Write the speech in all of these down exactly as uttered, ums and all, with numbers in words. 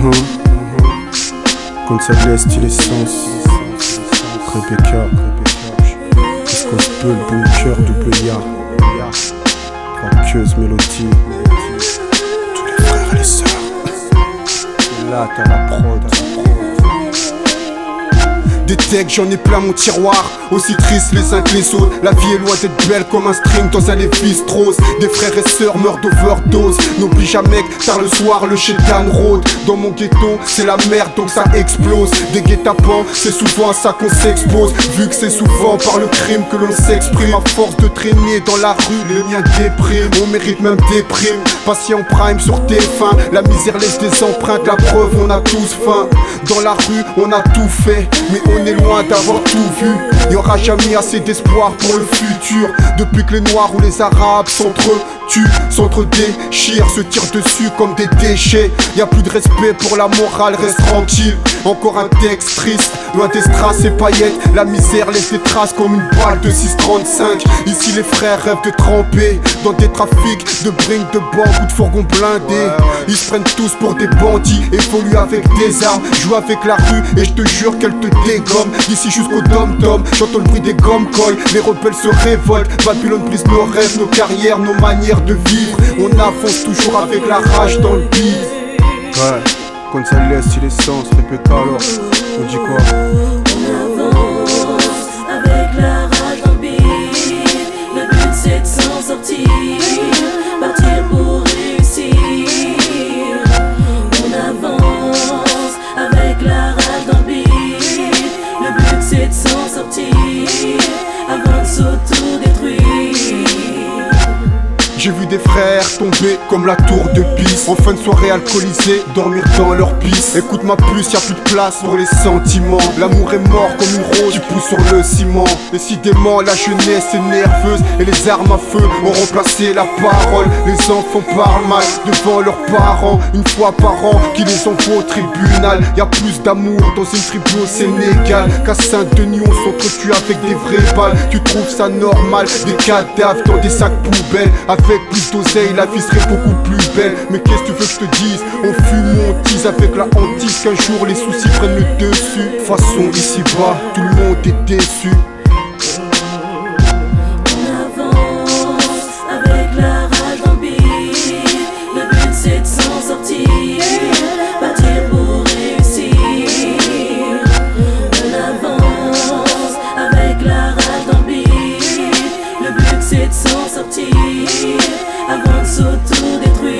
Uh -huh. Gonzalez, style essence. Rebecca. Est-ce qu'on se peut le bunker, double ya. Raqueuse mélodie. Tous les frères et les sœurs. Et là, t'as la prod. Des techs, j'en ai plein mon tiroir. Aussi tristes les uns que les autres. La vie est loin d'être belle comme un string dans un Lévi-Strauss. Des frères et sœurs meurent d'overdose. N'oublie jamais que tard le soir le chétan rôde. Dans mon ghetto c'est la merde donc ça explose. Des guet-apens c'est souvent à ça qu'on s'expose. Vu que c'est souvent par le crime que l'on s'exprime. À force de traîner dans la rue les miens dépriment. On mérite même des primes. Patient prime sur T F un. La misère laisse des empreintes. La preuve on a tous faim. Dans la rue on a tout fait. Mais on est loin d'avoir tout vu. Y'aura jamais assez d'espoir pour le futur. Depuis que les noirs ou les arabes s'entretuent, s'entre-déchirent, se tirent dessus comme des déchets. Y'a plus de respect pour la morale, reste tranquille. Encore un texte triste, loin des strass et paillettes. La misère laisse des traces comme une balle de six trente-cinq. Ici les frères rêvent de tremper dans des trafics de bring de banque ou de fourgons blindés. Ils se prennent tous pour des bandits, évoluent avec des armes, jouent avec la rue et je te jure qu'elle te dégomme. D'ici jusqu'au dom-tom, j'entends le bruit des gomme-coils. Les rebelles se révoltent, Babylone brise nos rêves, nos carrières, nos manières de vivre. On avance toujours avec la rage dans le beat. Ouais, Gonzalez, il est sens, Rebecca alors, on dit quoi? On avance avec la rage dans le beat. Le but c'est de s'en sortir, partir pour réussir. On avance avec la rage dans le beat. Le but c'est de s'en sortir avant de s'autodétruire. J'ai vu des frères tomber comme la tour de Pise. En fin de soirée alcoolisés, dormir dans leur pisse. Écoute ma puce, y'a plus de place pour les sentiments. L'amour est mort comme une rose qui pousse sur le ciment. Décidément la jeunesse est nerveuse et les armes à feu ont remplacé la parole. Les enfants parlent mal devant leurs parents une fois par an qui les envoie au tribunal. Y'a plus d'amour dans une tribu au Sénégal qu'à Saint-Denis on s'entretue avec des vraies balles. Tu trouves ça normal, des cadavres dans des sacs poubelles. Avec plus d'oseille, la vie serait beaucoup plus belle. Mais qu'est-ce que tu veux que je te dise? On fume, on tease avec la hantise qu'un jour les soucis prennent le dessus. De toute façon ici-bas, tout le monde est déçu. On avance avec la rage dans le beat. Le but c'est de s'en sortir, partir pour réussir. On avance avec la rage dans le beat. Le but c'est de s'en sortir avant de s'autodétruire.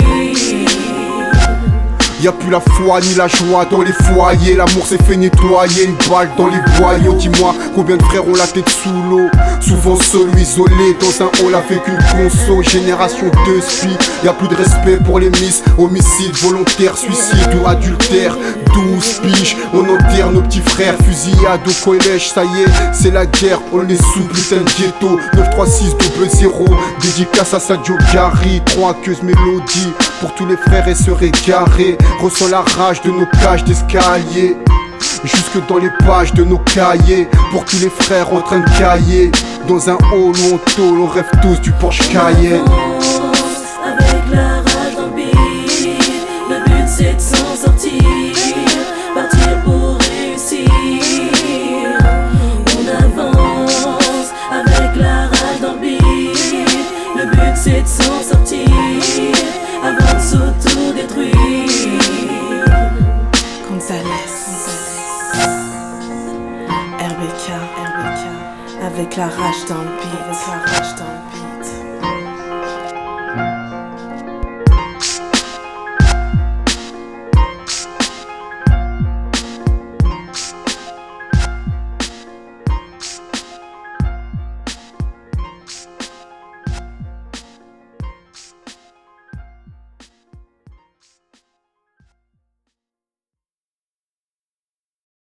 Y'a plus la foi ni la joie dans les foyers. L'amour s'est fait nettoyer, une balle dans les boyaux. Dis-moi combien de frères ont la tête sous l'eau, souvent solo, isolé dans un hall avec une conso. Génération de spi, y'a plus de respect pour les miss. Homicide, volontaire, suicide ou adultère. Douze piges, on enterre nos petits frères. Fusillade au collège, ça y est, c'est la guerre. On est sous putain de ghetto. Neuf trois six double zéro, dédicace à Sadio Gary. Trois queues mélodie pour tous les frères et sœurs égarés. Ressens la rage de nos cages d'escalier, jusque dans les pages de nos cahiers. Pour tous les frères en train de cailler dans un hall où on tôle, on rêve tous du Porsche Cayenne. Avec la rage dans le beat. Le but c'est de s'en sortir, partir pour réussir. On avance avec la rage dans le beat. Le but c'est de s'en sortir avant de s'autodétruire. Gonzalez, R B K, avec la rage dans le beat, avec la rage dans le